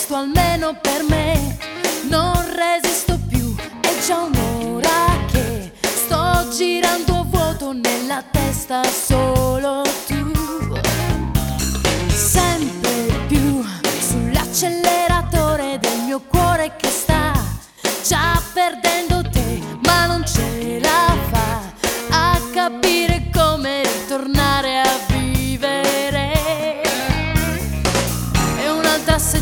questo almeno per me. Non resisto più, è già un'ora che sto girando a vuoto, nella testa solo tu. Sempre più sull'acceleratore del mio cuore che sta già perdendo te, ma non ce la fa a capire come ritornare a vivere.